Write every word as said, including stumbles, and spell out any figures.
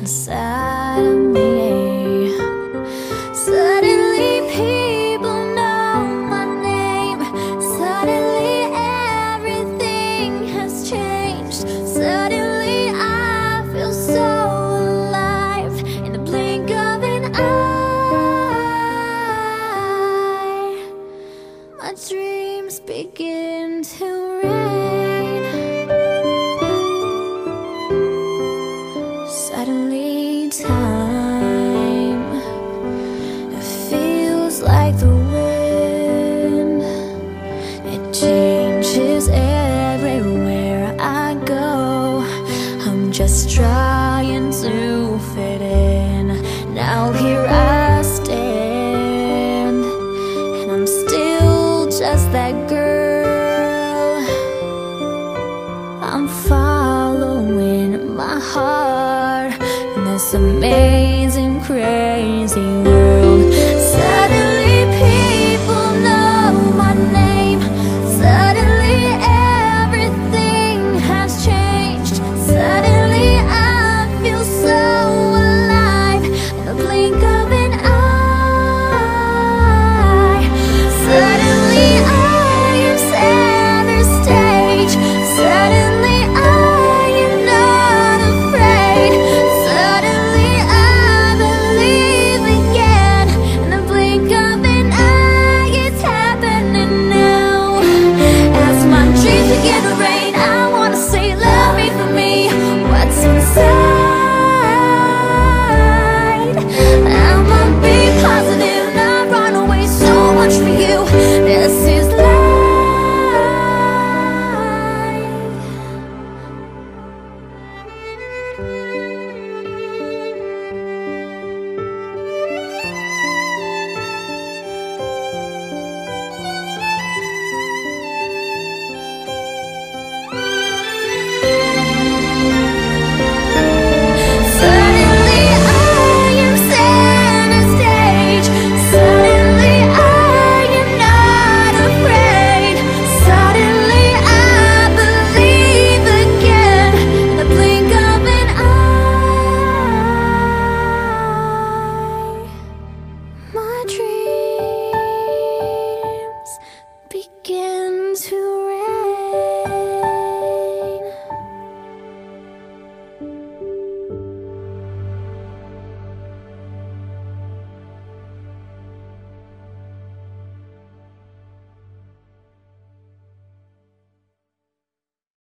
inside of me. Suddenly people know my name. Suddenly everything has changed. Suddenly I feel so alive in the blink of an eye. My dreams begin to rain. Suddenly time, it feels like the wind. It changes everywhere I go. I'm just trying to fit in. Now here I stand, and I'm still just that girl. I'm following my heart in this amazing, crazy world. Suddenly